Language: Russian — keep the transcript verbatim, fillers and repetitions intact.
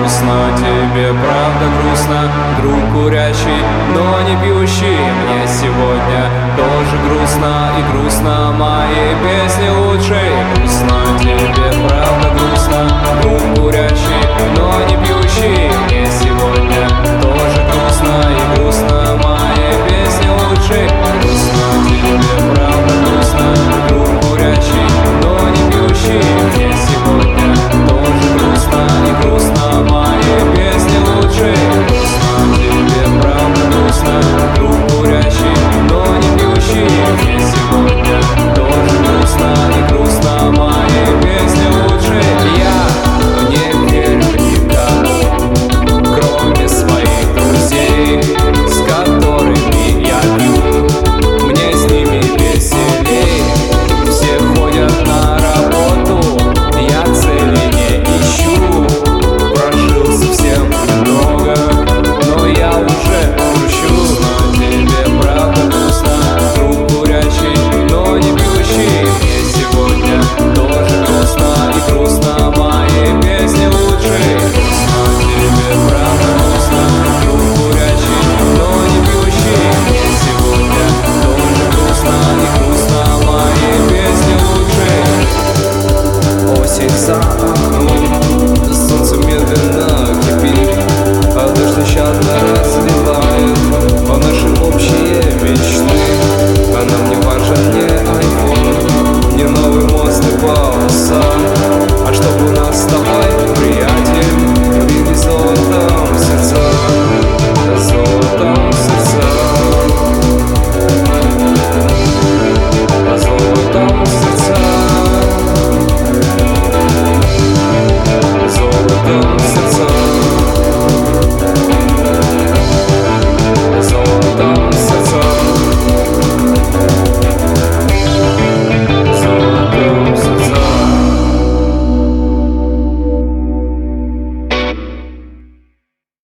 грустно, тебе правда грустно, друг курящий, но не пьющий. Мне сегодня тоже грустно, и грустно моей песни лучшей. Грустно, тебе правда грустно, друг курящий,